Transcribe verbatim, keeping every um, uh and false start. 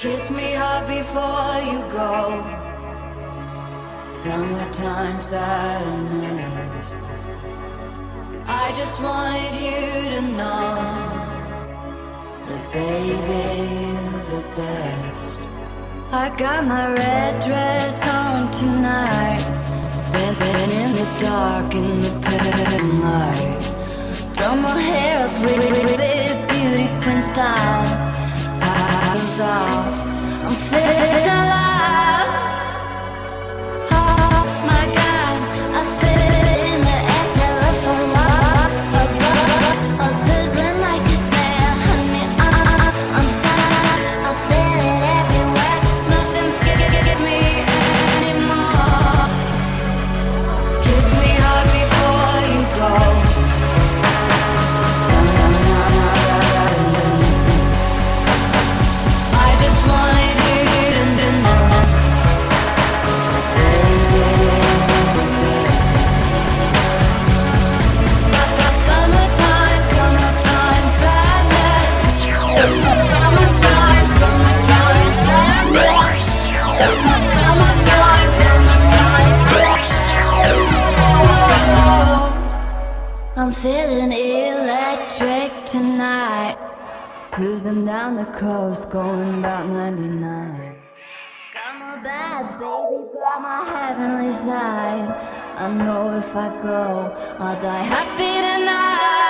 Kiss me hard before you go. Summertime sadness. I just wanted you to know that baby, you're the best. I got my red dress on tonight, dancing in the dark in the pale light. Throw my hair up with beauty queen style. Eyes off, I'm feeling alive. Oh my God, I feel it in the air, telephone wire above, all sizzling like a snare. Honey, I'm, I'm fire, I feel it everywhere. Nothing's scares me anymore. Kiss me hard before you go. I'm feeling electric tonight, cruising down the coast, going about ninety-nine. Got my bad baby, got my heavenly side. I know if I go, I'll die happy tonight.